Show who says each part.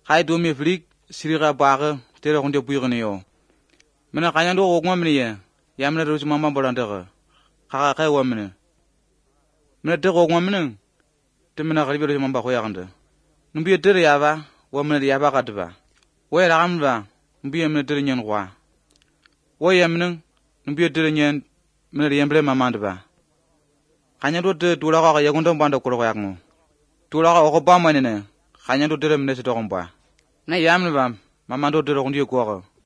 Speaker 1: Kai do mi flik siriga baga tere hunde buyugni yo. Mena kanyando ko ngomni ye. Yamna ro mama bolanda ka kai wamne. Mena de ko ngomne. Te mena galibero mamba ko yagande. Numbi tere yaba wamne yaba kadba. Wo ra gamba mbi mena tere nyen kwa. Wo yamne numbi tere nyen mena yembre mamandba. Kanyando de dula ka yagundo banda ko yakmo. Dula ka ko ba manene. Kanyando tere mena se to komba. Na yamne ba mamando tere ko ndi ko.